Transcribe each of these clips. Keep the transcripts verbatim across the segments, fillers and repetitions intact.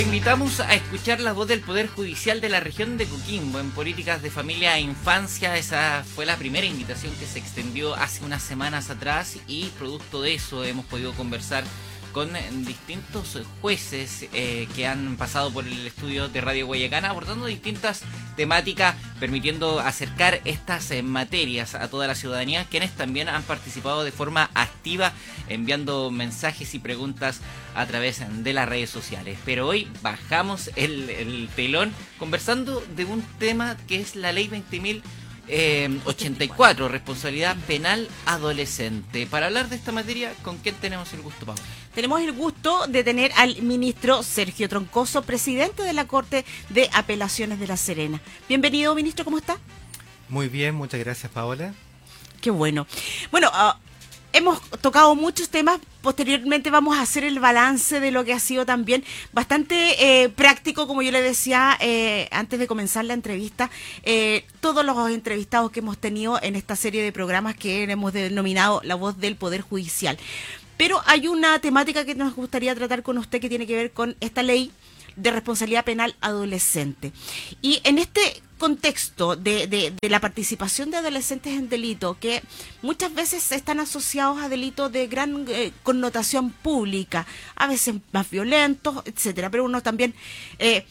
Invitamos a escuchar la voz del Poder Judicial de la región de Coquimbo en políticas de familia e infancia. Esa fue la primera invitación que se extendió hace unas semanas atrás y producto de eso hemos podido conversar con distintos jueces eh, que han pasado por el estudio de Radio Guayacana abordando distintas temáticas, permitiendo acercar estas eh, materias a toda la ciudadanía, quienes también han participado de forma activa enviando mensajes y preguntas a través de las redes sociales. Pero hoy bajamos el, el telón conversando de un tema que es la ley veinte mil ochenta y cuatro, responsabilidad penal adolescente. Para hablar de esta materia, ¿con quién tenemos el gusto, Paula? Tenemos el gusto de tener al ministro Sergio Troncoso, presidente de la Corte de Apelaciones de La Serena. Bienvenido, ministro, ¿cómo está? Muy bien, muchas gracias, Paola. Qué bueno. Bueno, uh, hemos tocado muchos temas. Posteriormente vamos a hacer el balance de lo que ha sido también bastante eh, práctico, como yo le decía eh, antes de comenzar la entrevista. Eh, todos los entrevistados que hemos tenido en esta serie de programas que hemos denominado La Voz del Poder Judicial. Pero hay una temática que nos gustaría tratar con usted que tiene que ver con esta ley de responsabilidad penal adolescente. Y en este contexto de, de, de la participación de adolescentes en delito, que muchas veces están asociados a delitos de gran eh, connotación pública, a veces más violentos, etcétera, pero uno también eh,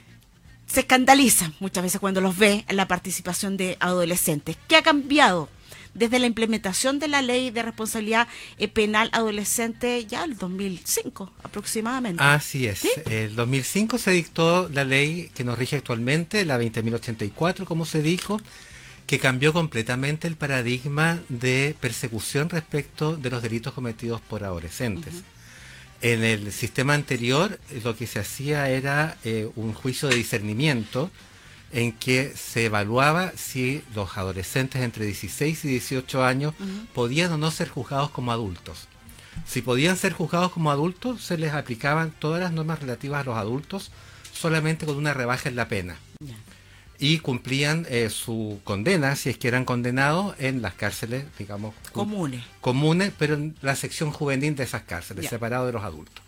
se escandaliza muchas veces cuando los ve en la participación de adolescentes. ¿Qué ha cambiado desde la implementación de la ley de responsabilidad eh, penal adolescente ya el dos mil cinco aproximadamente? Así es. ¿Sí? El dos mil cinco se dictó la ley que nos rige actualmente, la veinte mil ochenta y cuatro, como se dijo, que cambió completamente el paradigma de persecución respecto de los delitos cometidos por adolescentes. Uh-huh. En el sistema anterior lo que se hacía era eh, un juicio de discernimiento en que se evaluaba si los adolescentes entre dieciséis y dieciocho años uh-huh. podían o no ser juzgados como adultos. Si podían ser juzgados como adultos, se les aplicaban todas las normas relativas a los adultos, solamente con una rebaja en la pena. Yeah. Y cumplían eh, su condena, si es que eran condenados, en las cárceles, digamos... Comunes. Comunes, pero en la sección juvenil de esas cárceles, yeah. separado de los adultos.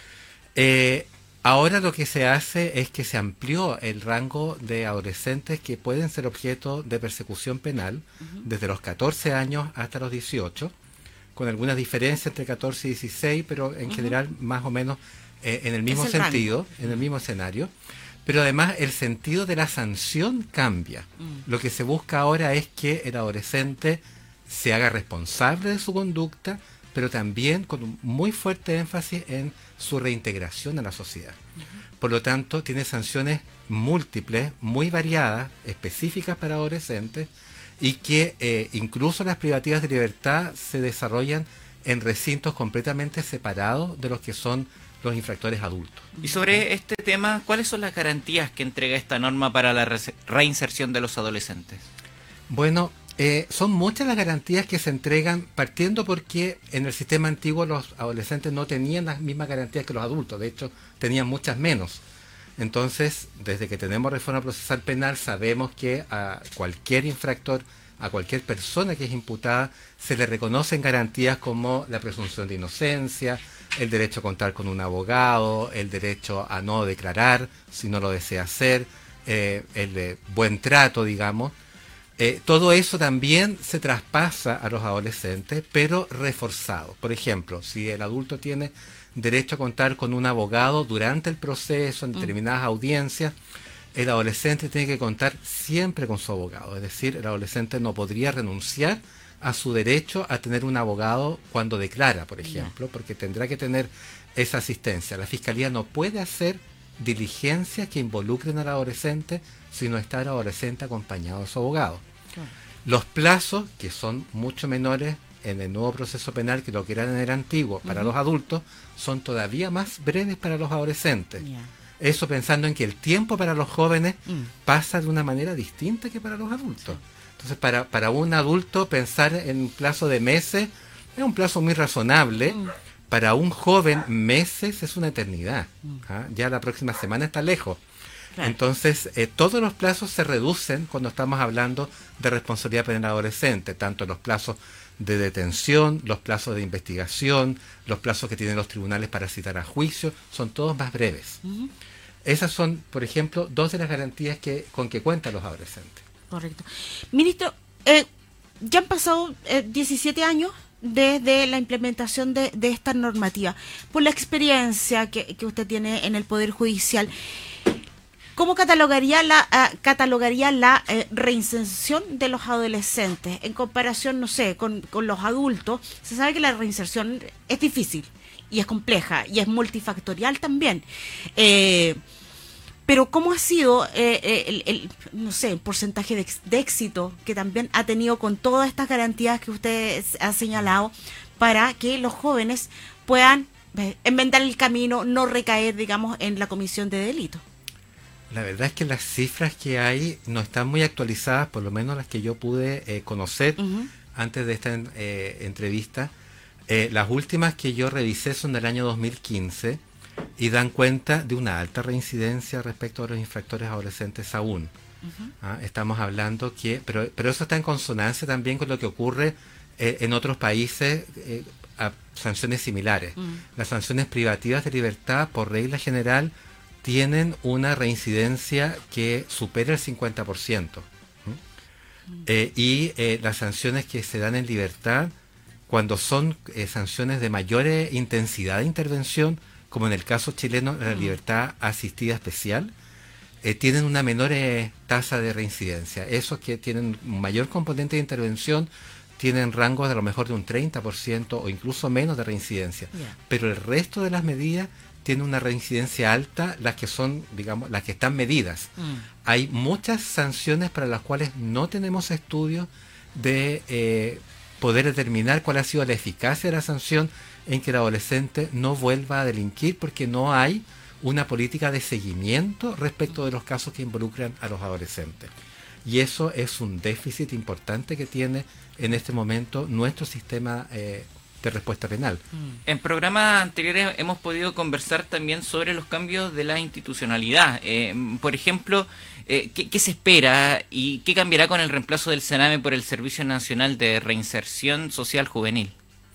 Eh... Ahora lo que se hace es que se amplió el rango de adolescentes que pueden ser objeto de persecución penal uh-huh. desde los catorce años hasta los dieciocho, con algunas diferencias entre catorce y dieciséis, pero en uh-huh. general más o menos eh, en el mismo el sentido, rango. en el mismo escenario. Pero además el sentido de la sanción cambia. Uh-huh. Lo que se busca ahora es que el adolescente se haga responsable de su conducta, pero también con un muy fuerte énfasis en su reintegración a la sociedad. Uh-huh. Por lo tanto, tiene sanciones múltiples, muy variadas, específicas para adolescentes, y que eh, incluso las privativas de libertad se desarrollan en recintos completamente separados de los que son los infractores adultos. Y sobre este tema, ¿cuáles son las garantías que entrega esta norma para la re- reinserción de los adolescentes? Bueno, Eh, son muchas las garantías que se entregan, partiendo porque en el sistema antiguo los adolescentes no tenían las mismas garantías que los adultos, de hecho tenían muchas menos. Entonces, desde que tenemos reforma procesal penal, sabemos que a cualquier infractor, a cualquier persona que es imputada, se le reconocen garantías como la presunción de inocencia, el derecho a contar con un abogado, el derecho a no declarar si no lo desea hacer, eh, el de buen trato, digamos. Eh, todo eso también se traspasa a los adolescentes, pero reforzado. Por ejemplo, si el adulto tiene derecho a contar con un abogado durante el proceso, en determinadas mm. audiencias, el adolescente tiene que contar siempre con su abogado. Es decir, el adolescente no podría renunciar a su derecho a tener un abogado cuando declara, por ejemplo, yeah. porque tendrá que tener esa asistencia. La Fiscalía no puede hacer diligencias que involucren al adolescente si no está el adolescente acompañado de su abogado. Claro. Los plazos, que son mucho menores en el nuevo proceso penal que lo que eran en el antiguo para uh-huh. los adultos, son todavía más breves para los adolescentes. Yeah. Eso pensando en que el tiempo para los jóvenes mm. pasa de una manera distinta que para los adultos. Sí. Entonces, para, para un adulto pensar en un plazo de meses es un plazo muy razonable. Mm. Para un joven, meses es una eternidad. Mm. ¿Ah? Ya la próxima semana está lejos. Claro. Entonces, eh, todos los plazos se reducen cuando estamos hablando de responsabilidad penal adolescente, tanto los plazos de detención, los plazos de investigación, los plazos que tienen los tribunales para citar a juicio, son todos más breves. Uh-huh. Esas son, por ejemplo, dos de las garantías que con que cuentan los adolescentes. Correcto. Ministro, eh, ya han pasado eh, diecisiete años desde la implementación de, de esta normativa. Por la experiencia que, que usted tiene en el Poder Judicial, ¿cómo catalogaría la uh, catalogaría la eh, reinserción de los adolescentes en comparación, no sé, con, con los adultos? Se sabe que la reinserción es difícil y es compleja y es multifactorial también. Eh, pero ¿cómo ha sido eh, el, el, no sé, el porcentaje de, de éxito que también ha tenido con todas estas garantías que usted ha señalado para que los jóvenes puedan eh, enmendar el camino, no recaer, digamos, en la comisión de delitos? La verdad es que las cifras que hay no están muy actualizadas, por lo menos las que yo pude eh, conocer uh-huh. antes de esta eh, entrevista. Eh, las últimas que yo revisé son del año dos mil quince y dan cuenta de una alta reincidencia respecto a los infractores adolescentes aún. Uh-huh. ¿Ah? Estamos hablando que, pero, pero eso está en consonancia también con lo que ocurre eh, en otros países eh, a sanciones similares. Uh-huh. Las sanciones privativas de libertad, por regla general, tienen una reincidencia que supera el cincuenta por ciento. ¿Mm? Uh-huh. Eh, y eh, las sanciones que se dan en libertad, cuando son eh, sanciones de mayor eh, intensidad de intervención, como en el caso chileno, la libertad asistida especial, eh, tienen una menor eh, tasa de reincidencia. Esos que tienen un mayor componente de intervención tienen rangos de a lo mejor de un treinta por ciento o incluso menos de reincidencia. Yeah. Pero el resto de las medidas tienen una reincidencia alta, las que son, digamos, las que están medidas. Mm. Hay muchas sanciones para las cuales no tenemos estudios de eh, poder determinar cuál ha sido la eficacia de la sanción en que el adolescente no vuelva a delinquir, porque no hay una política de seguimiento respecto de los casos que involucran a los adolescentes. Y eso es un déficit importante que tiene en este momento nuestro sistema eh, de respuesta penal. En programas anteriores hemos podido conversar también sobre los cambios de la institucionalidad. Eh, por ejemplo, eh, ¿qué, ¿qué se espera y qué cambiará con el reemplazo del Sename por el Servicio Nacional de Reinserción Social Juvenil?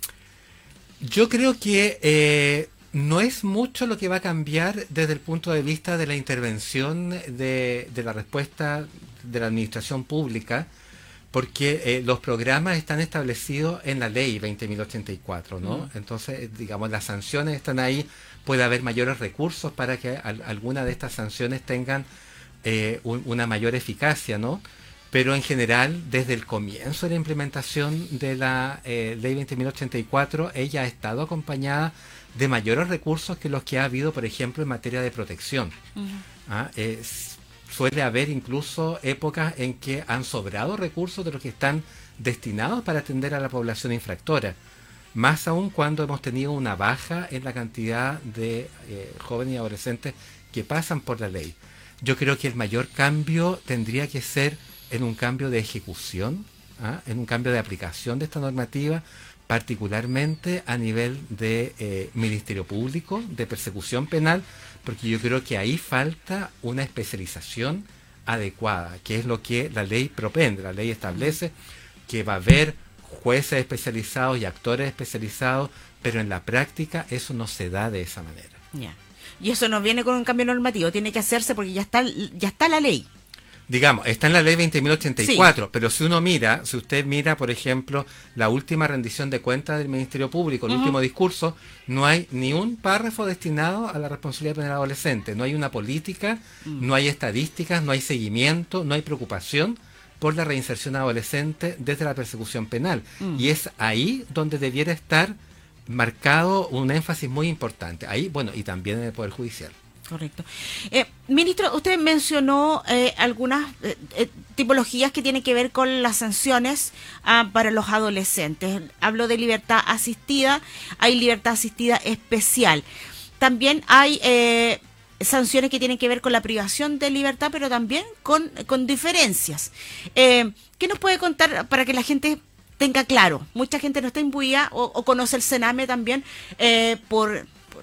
Yo creo que eh, no es mucho lo que va a cambiar desde el punto de vista de la intervención de, de la respuesta de la administración pública, porque eh, los programas están establecidos en la ley veinte mil ochenta y cuatro, ¿no? Mm. Entonces, digamos, las sanciones están ahí, puede haber mayores recursos para que al, alguna de estas sanciones tengan eh, un, una mayor eficacia, ¿no? Pero en general, desde el comienzo de la implementación de la eh, ley veinte mil ochenta y cuatro, ella ha estado acompañada de mayores recursos que los que ha habido, por ejemplo, en materia de protección. Uh-huh. ¿Ah? Eh, suele haber incluso épocas en que han sobrado recursos de los que están destinados para atender a la población infractora. Más aún cuando hemos tenido una baja en la cantidad de eh, jóvenes y adolescentes que pasan por la ley. Yo creo que el mayor cambio tendría que ser en un cambio de ejecución, ¿ah? en un cambio de aplicación de esta normativa, particularmente a nivel de eh, Ministerio Público, de persecución penal, porque yo creo que ahí falta una especialización adecuada, que es lo que la ley propende. La ley establece que va a haber jueces especializados y actores especializados, pero en la práctica eso no se da de esa manera. Yeah. Y eso no viene con un cambio normativo, tiene que hacerse porque ya está, ya está la ley. Digamos, está en la ley veinte mil ochenta y cuatro, sí. Pero si uno mira, si usted mira, por ejemplo, la última rendición de cuentas del Ministerio Público, el uh-huh. último discurso, no hay ni un párrafo destinado a la responsabilidad penal adolescente. No hay una política, uh-huh. no hay estadísticas, no hay seguimiento, no hay preocupación por la reinserción adolescente desde la persecución penal. Uh-huh. Y es ahí donde debiera estar marcado un énfasis muy importante. Ahí, bueno, y también en el Poder Judicial. Correcto. Eh, ministro, usted mencionó eh, algunas eh, eh, tipologías que tienen que ver con las sanciones ah, para los adolescentes. Habló de libertad asistida, hay libertad asistida especial. También hay eh, sanciones que tienen que ver con la privación de libertad, pero también con, con diferencias. Eh, ¿Qué nos puede contar para que la gente tenga claro? Mucha gente no está imbuida o, o conoce el Sename también eh, por...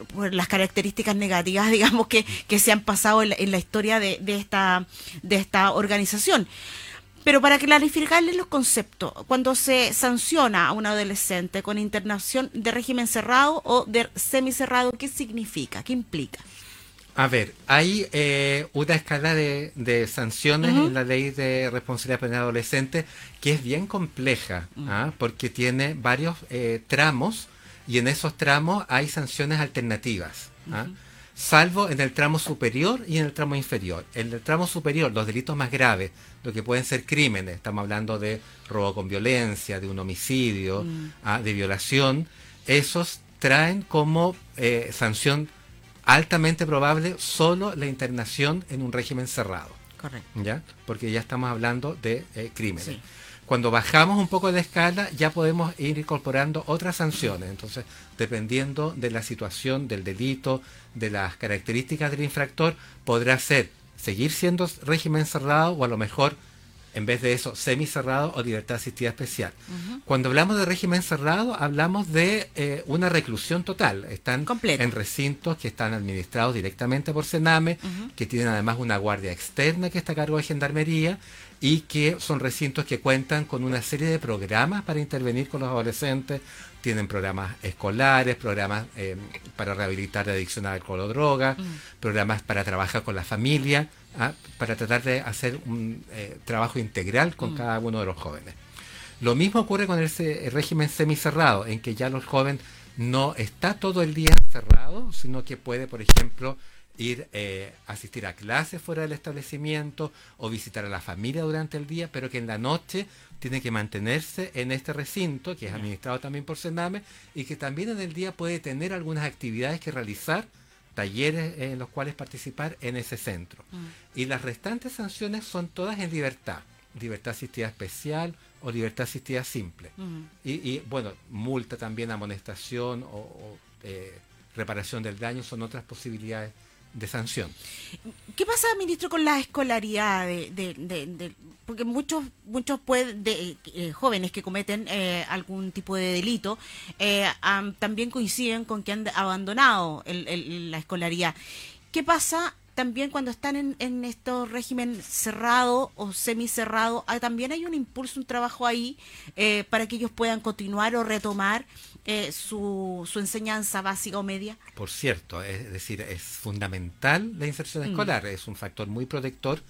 por las características negativas, digamos, que, que se han pasado en la, en la historia de, de, esta, de esta organización. Pero para clarificarles los conceptos, cuando se sanciona a un adolescente con internación de régimen cerrado o de semicerrado, ¿qué significa? ¿Qué implica? A ver, hay eh, una escala de, de sanciones uh-huh. en la ley de responsabilidad penal adolescente que es bien compleja, uh-huh. ¿ah? porque tiene varios eh, tramos y en esos tramos hay sanciones alternativas, ¿ah? uh-huh. salvo en el tramo superior y en el tramo inferior. En el tramo superior, los delitos más graves, lo que pueden ser crímenes, estamos hablando de robo con violencia, de un homicidio, uh-huh. ¿ah? de violación, esos traen como eh, sanción altamente probable solo la internación en un régimen cerrado. Correcto. ¿Ya? Porque ya estamos hablando de eh, crímenes. Sí. Cuando bajamos un poco de escala, ya podemos ir incorporando otras sanciones. Entonces, dependiendo de la situación del delito, de las características del infractor, podrá ser seguir siendo régimen cerrado o a lo mejor, en vez de eso, semicerrado o libertad asistida especial. Uh-huh. Cuando hablamos de régimen cerrado, hablamos de eh, una reclusión total. Están Completo. en recintos que están administrados directamente por Sename, uh-huh. que tienen además una guardia externa que está a cargo de Gendarmería y que son recintos que cuentan con una serie de programas para intervenir con los adolescentes. Tienen programas escolares, programas eh, para rehabilitar de adicción a alcohol o droga, uh-huh. programas para trabajar con la familia, ¿ah? para tratar de hacer un eh, trabajo integral con mm. cada uno de los jóvenes. Lo mismo ocurre con el, se, el régimen semicerrado, en que ya el joven no está todo el día encerrado, sino que puede, por ejemplo, ir eh, asistir a clases fuera del establecimiento o visitar a la familia durante el día, pero que en la noche tiene que mantenerse en este recinto, que es administrado también por Sename, y que también en el día puede tener algunas actividades que realizar, talleres en los cuales participar en ese centro. Mm. Y las restantes sanciones son todas en libertad, libertad asistida especial o libertad asistida simple. Mm. Y, y bueno, multa también, amonestación o, o eh, reparación del daño son otras posibilidades de sanción. ¿Qué pasa, ministro, con la escolaridad de, de, de, de porque muchos muchos pueden, de, eh, jóvenes que cometen eh, algún tipo de delito eh, um, también coinciden con que han abandonado el, el, la escolaridad? ¿Qué pasa también cuando están en, en estos régimen cerrado o semicerrado? Ah, también hay un impulso, un trabajo ahí eh, para que ellos puedan continuar o retomar Eh, su, su enseñanza básica o media. Por cierto, es decir, es fundamental la inserción mm. escolar, es un factor muy protector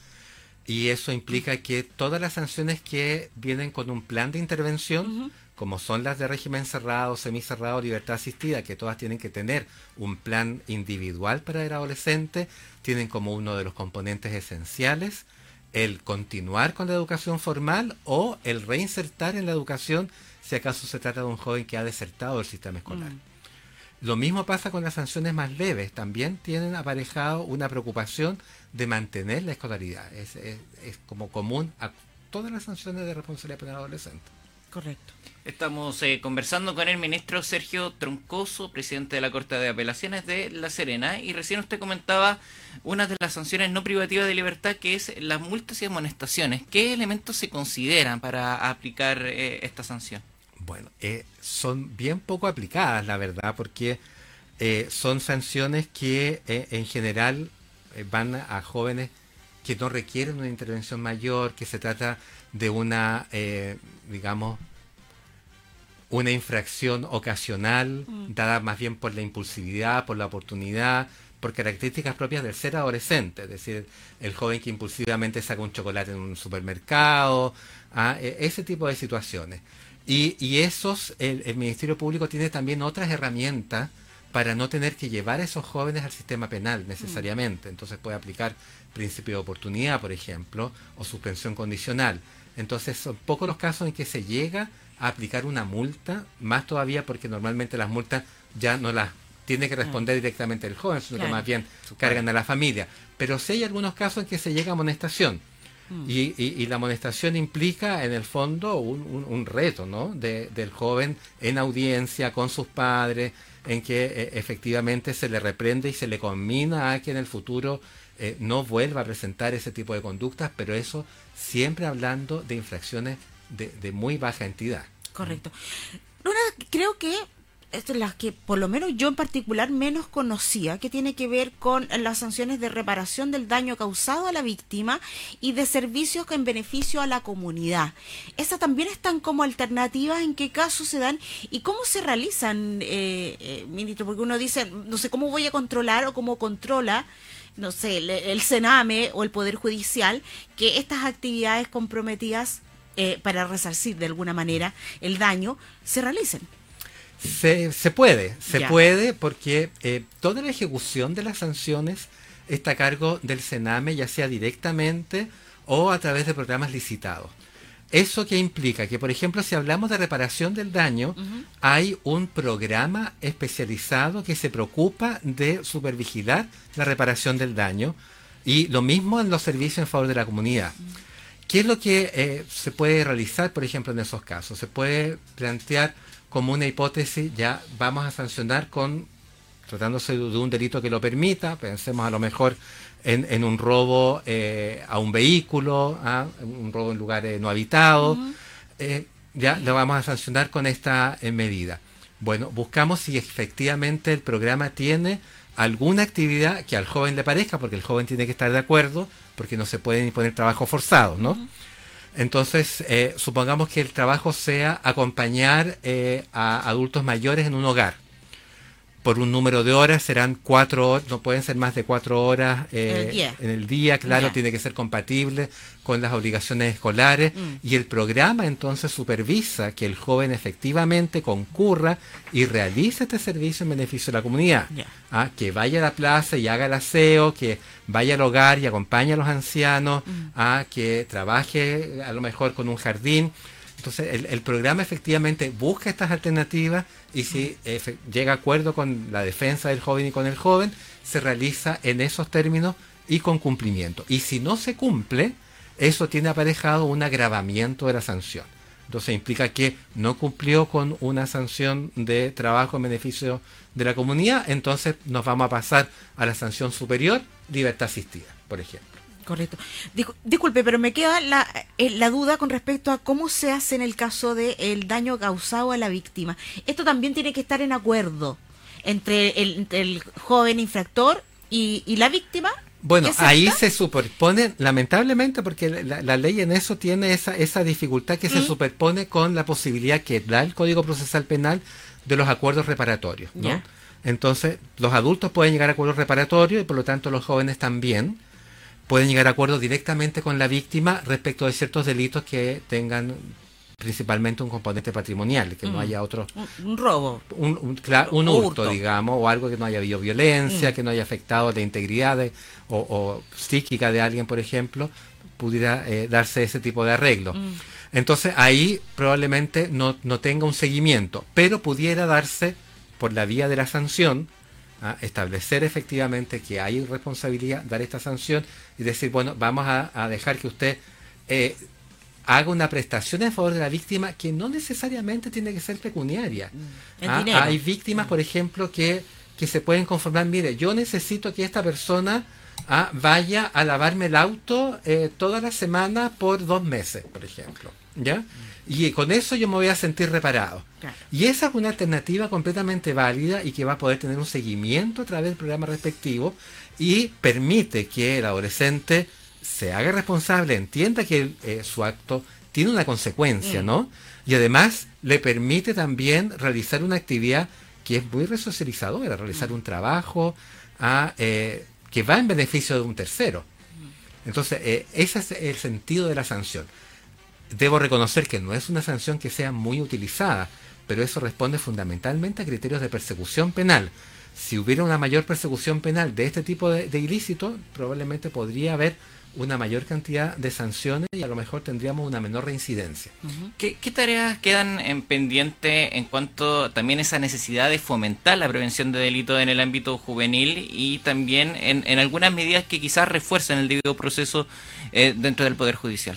y eso implica mm. que todas las sanciones que vienen con un plan de intervención, uh-huh. como son las de régimen cerrado, semicerrado, libertad asistida, que todas tienen que tener un plan individual para el adolescente, tienen como uno de los componentes esenciales el continuar con la educación formal o el reinsertar en la educación si acaso se trata de un joven que ha desertado del sistema escolar. Mm. Lo mismo pasa con las sanciones más leves, también tienen aparejado una preocupación de mantener la escolaridad. Es, es, es como común a todas las sanciones de responsabilidad penal adolescente. Correcto. Estamos eh, conversando con el ministro Sergio Troncoso, presidente de la Corte de Apelaciones de La Serena, y recién usted comentaba una de las sanciones no privativas de libertad, que es las multas y amonestaciones. ¿Qué elementos se consideran para aplicar eh, esta sanción? Bueno, eh, son bien poco aplicadas, la verdad, porque eh, son sanciones que eh, en general eh, van a jóvenes que no requieren una intervención mayor, que se trata de una, eh, digamos, una infracción ocasional, mm. dada más bien por la impulsividad, por la oportunidad, por características propias del ser adolescente, es decir, el joven que impulsivamente saca un chocolate en un supermercado, ¿ah? ese tipo de situaciones. Y, y esos, el, el Ministerio Público tiene también otras herramientas para no tener que llevar a esos jóvenes al sistema penal necesariamente. Entonces puede aplicar principio de oportunidad, por ejemplo, o suspensión condicional. Entonces son pocos los casos en que se llega a aplicar una multa, más todavía porque normalmente las multas ya no las tiene que responder claro. directamente el joven, sino claro. que más bien cargan a la familia. Pero sí hay algunos casos en que se llega a amonestación. Mm. Y, y, y la amonestación implica, en el fondo, un, un, un reto, ¿no? De, del joven en audiencia con sus padres, en que eh, efectivamente se le reprende y se le conmina a que en el futuro eh, no vuelva a presentar ese tipo de conductas, pero eso siempre hablando de infracciones de, de muy baja entidad. Correcto. Luna, creo que estas las que por lo menos yo en particular menos conocía, que tiene que ver con las sanciones de reparación del daño causado a la víctima y de servicios en beneficio a la comunidad. ¿Esas también están como alternativas? ¿En qué casos se dan? ¿Y cómo se realizan, eh, eh, ministro? Porque uno dice, no sé cómo voy a controlar o cómo controla, no sé, el, el Sename o el Poder Judicial, que estas actividades comprometidas eh, para resarcir de alguna manera el daño se realicen. Se, se puede, se Ya. puede porque eh, toda la ejecución de las sanciones está a cargo del Sename, ya sea directamente o a través de programas licitados. ¿Eso qué implica? Que, por ejemplo, si hablamos de reparación del daño, uh-huh. hay un programa especializado que se preocupa de supervigilar la reparación del daño, y lo mismo en los servicios en favor de la comunidad. Uh-huh. ¿Qué es lo que eh, se puede realizar, por ejemplo, en esos casos? Se puede plantear como una hipótesis, ya vamos a sancionar con, tratándose de un delito que lo permita, pensemos a lo mejor en, en un robo eh, a un vehículo, ¿ah? un robo en lugares no habitados, uh-huh. eh, ya lo vamos a sancionar con esta eh, medida. Bueno, buscamos si efectivamente el programa tiene alguna actividad que al joven le parezca, porque el joven tiene que estar de acuerdo, porque no se pueden imponer trabajos forzados, ¿no? Uh-huh. Entonces, eh, supongamos que el trabajo sea acompañar eh, a adultos mayores en un hogar. Por un número de horas serán cuatro horas, no pueden ser más de cuatro horas eh, en el día, en el día claro, yeah. tiene que ser compatible con las obligaciones escolares, mm. y el programa entonces supervisa que el joven efectivamente concurra y realice este servicio en beneficio de la comunidad. Yeah. ¿Ah? Que vaya a la plaza y haga el aseo, que vaya al hogar y acompañe a los ancianos, mm. ¿ah? Que trabaje a lo mejor con un jardín. Entonces, el, el programa efectivamente busca estas alternativas, y si eh, llega a acuerdo con la defensa del joven y con el joven, se realiza en esos términos y con cumplimiento. Y si no se cumple, eso tiene aparejado un agravamiento de la sanción. Entonces, implica que no cumplió con una sanción de trabajo en beneficio de la comunidad, entonces nos vamos a pasar a la sanción superior, libertad asistida, por ejemplo. Correcto. Discul- disculpe, pero me queda la, eh, la duda con respecto a cómo se hace en el caso del daño causado a la víctima. Esto también tiene que estar en acuerdo entre el, entre el joven infractor y, y la víctima. Bueno, ahí se superpone, lamentablemente, porque la, la ley en eso tiene esa, esa dificultad que mm. se superpone con la posibilidad que da el Código Procesal Penal de los acuerdos reparatorios, ¿no? Yeah. Entonces, los adultos pueden llegar a acuerdos reparatorios y por lo tanto los jóvenes también pueden llegar a acuerdos directamente con la víctima respecto de ciertos delitos que tengan principalmente un componente patrimonial, que mm. no haya otro... Un, un robo. Un, un, claro, un hurto, hurto, digamos, o algo que no haya habido violencia, mm. que no haya afectado la integridad de, o, o psíquica de alguien, por ejemplo, pudiera eh, darse ese tipo de arreglo. Mm. Entonces, ahí probablemente no, no tenga un seguimiento, pero pudiera darse por la vía de la sanción, ¿ah? Establecer efectivamente que hay responsabilidad, dar esta sanción y decir, bueno, vamos a, a dejar que usted eh, haga una prestación en favor de la víctima que no necesariamente tiene que ser pecuniaria. ¿Ah? Hay víctimas, por ejemplo, que, que se pueden conformar, mire, yo necesito que esta persona ¿ah? vaya a lavarme el auto eh, toda la semana por dos meses, por ejemplo, ¿ya? Y con eso yo me voy a sentir reparado. Claro. Y esa es una alternativa completamente válida y que va a poder tener un seguimiento a través del programa respectivo y permite que el adolescente se haga responsable, entienda que eh, su acto tiene una consecuencia, mm. ¿no? Y además le permite también realizar una actividad que es muy resocializadora, realizar mm. un trabajo a, eh, que va en beneficio de un tercero. Mm. Entonces, eh, ese es el sentido de la sanción. Debo reconocer que no es una sanción que sea muy utilizada, pero eso responde fundamentalmente a criterios de persecución penal. Si hubiera una mayor persecución penal de este tipo de, de ilícitos, probablemente podría haber una mayor cantidad de sanciones y a lo mejor tendríamos una menor reincidencia. Uh-huh. ¿Qué, ¿Qué tareas quedan en pendiente en cuanto también a esa necesidad de fomentar la prevención de delitos en el ámbito juvenil y también en, en algunas medidas que quizás refuercen el debido proceso eh, dentro del Poder Judicial?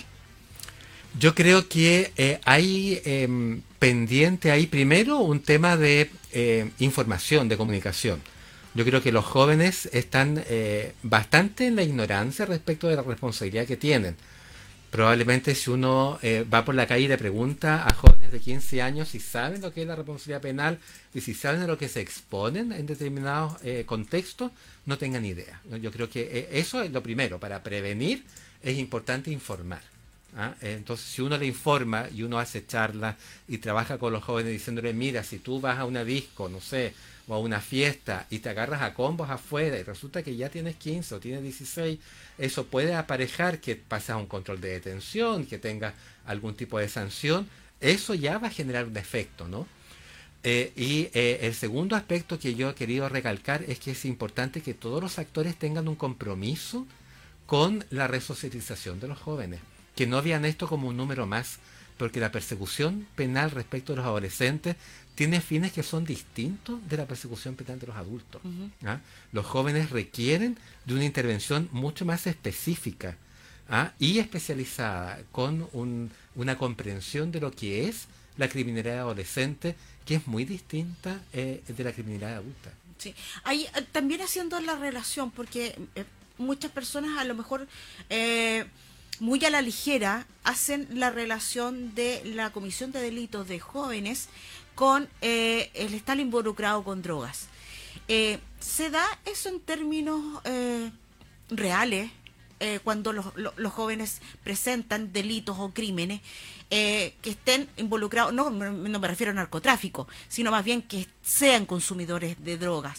Yo creo que eh, hay eh, pendiente ahí primero un tema de eh, información, de comunicación. Yo creo que los jóvenes están eh, bastante en la ignorancia respecto de la responsabilidad que tienen. Probablemente si uno eh, va por la calle y le pregunta a jóvenes de quince años si saben lo que es la responsabilidad penal y si saben a lo que se exponen en determinados eh, contextos, no tengan idea, ¿no? Yo creo que eh, eso es lo primero. Para prevenir es importante informar. ¿Ah? Entonces, si uno le informa y uno hace charlas y trabaja con los jóvenes diciéndole, mira, si tú vas a una disco, no sé, o a una fiesta y te agarras a combos afuera y resulta que ya tienes quince o tienes dieciséis, eso puede aparejar que pasas un control de detención, que tengas algún tipo de sanción, eso ya va a generar un efecto, ¿no? Eh, y eh, el segundo aspecto que yo he querido recalcar es que es importante que todos los actores tengan un compromiso con la resocialización de los jóvenes, que no vean esto como un número más, porque la persecución penal respecto a los adolescentes tiene fines que son distintos de la persecución penal de los adultos. Uh-huh. ¿Ah? Los jóvenes requieren de una intervención mucho más específica, ¿ah? y especializada, con un, una comprensión de lo que es la criminalidad adolescente, que es muy distinta eh, de la criminalidad adulta. Sí, ahí eh, también haciendo la relación, porque eh, muchas personas a lo mejor eh, muy a la ligera hacen la relación de la comisión de delitos de jóvenes con eh, el estar involucrado con drogas. Eh, ¿Se da eso en términos eh, reales eh, cuando los, los, los jóvenes presentan delitos o crímenes eh, que estén involucrados? No, no me refiero a narcotráfico, sino más bien que sean consumidores de drogas.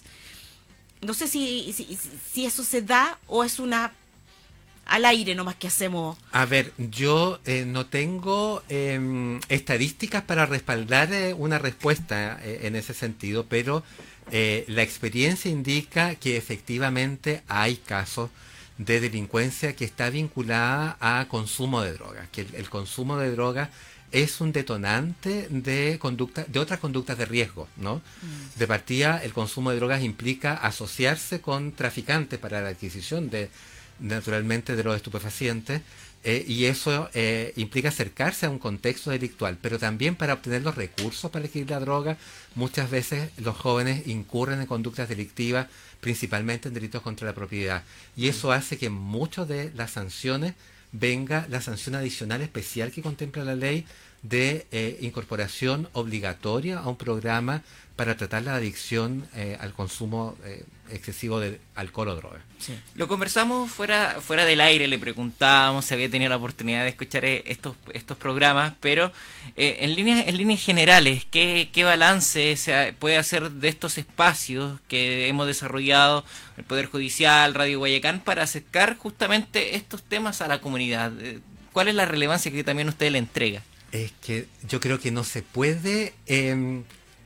No sé si, si, si eso se da o es una al aire nomás que hacemos. A ver, yo eh, no tengo eh, estadísticas para respaldar eh, una respuesta eh, en ese sentido, pero eh, la experiencia indica que efectivamente hay casos de delincuencia que está vinculada a consumo de drogas, que el, el consumo de drogas es un detonante de conducta, de otras conductas de riesgo, ¿no? Mm. De partida, el consumo de drogas implica asociarse con traficantes para la adquisición de naturalmente de los estupefacientes, eh, y eso eh, implica acercarse a un contexto delictual, pero también para obtener los recursos para adquirir la droga, muchas veces los jóvenes incurren en conductas delictivas, principalmente en delitos contra la propiedad, y eso hace que muchas de las sanciones venga la sanción adicional especial que contempla la ley de eh, incorporación obligatoria a un programa para tratar la adicción eh, al consumo eh, excesivo de alcohol o droga. Sí. Lo conversamos fuera fuera del aire, le preguntábamos si había tenido la oportunidad de escuchar estos estos programas, pero eh, en líneas en líneas generales, ¿qué, qué balance se puede hacer de estos espacios que hemos desarrollado el Poder Judicial, Radio Guayacán, para acercar justamente estos temas a la comunidad? ¿Cuál es la relevancia que también usted le entrega? Es que yo creo que no se puede eh,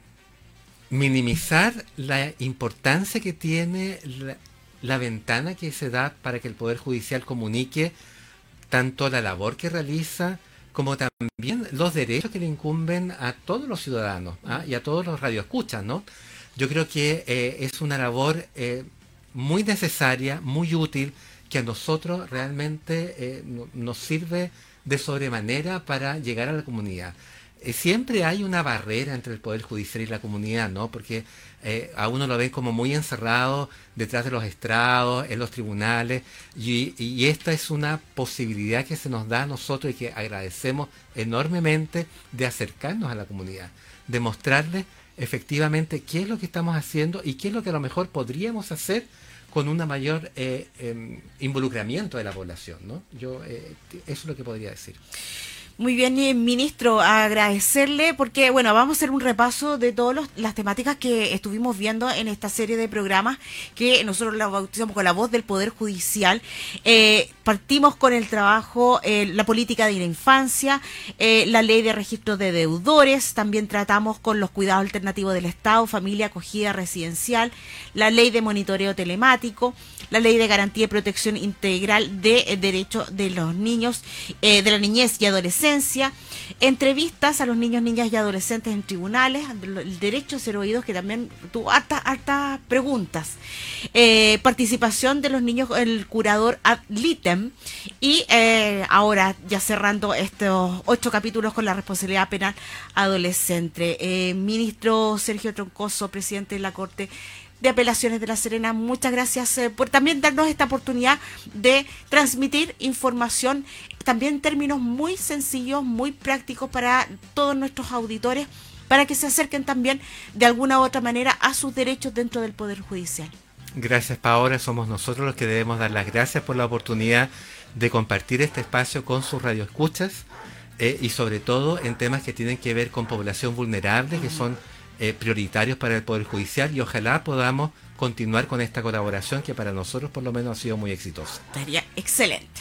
minimizar la importancia que tiene la, la ventana que se da para que el Poder Judicial comunique tanto la labor que realiza como también los derechos que le incumben a todos los ciudadanos, ¿ah? y a todos los radioescuchas, ¿no? Yo creo que eh, es una labor eh, muy necesaria, muy útil, que a nosotros realmente eh, no, nos sirve de sobremanera para llegar a la comunidad. Eh, siempre hay una barrera entre el Poder Judicial y la comunidad, ¿no? Porque eh, a uno lo ven como muy encerrado detrás de los estrados, en los tribunales, y, y esta es una posibilidad que se nos da a nosotros y que agradecemos enormemente, de acercarnos a la comunidad, de mostrarles efectivamente qué es lo que estamos haciendo y qué es lo que a lo mejor podríamos hacer con un mayor eh, eh, involucramiento de la población, ¿no? Yo eh, eso es lo que podría decir. Muy bien, eh, ministro, agradecerle porque, bueno, vamos a hacer un repaso de todas las temáticas que estuvimos viendo en esta serie de programas que nosotros la bautizamos con la voz del Poder Judicial. Eh, partimos con el trabajo, eh, la política de la infancia, eh, la ley de registro de deudores, también tratamos con los cuidados alternativos del Estado, familia, acogida residencial, la ley de monitoreo telemático, la ley de garantía y protección integral de eh, derechos de los niños, eh, de la niñez y adolescencia, entrevistas a los niños, niñas y adolescentes en tribunales, el derecho a ser oídos, que también tuvo hartas hartas preguntas, eh, participación de los niños, el curador ad litem, y eh, ahora ya cerrando estos ocho capítulos con la responsabilidad penal adolescente. Eh, ministro Sergio Troncoso, presidente de la Corte, de Apelaciones de La Serena. Muchas gracias eh, por también darnos esta oportunidad de transmitir información, también en términos muy sencillos, muy prácticos para todos nuestros auditores, para que se acerquen también de alguna u otra manera a sus derechos dentro del Poder Judicial. Gracias, Paola. Somos nosotros los que debemos dar las gracias por la oportunidad de compartir este espacio con sus radioescuchas eh, y sobre todo en temas que tienen que ver con población vulnerable, que son eh, prioritarios para el Poder Judicial, y ojalá podamos continuar con esta colaboración que para nosotros por lo menos ha sido muy exitosa. Estaría excelente.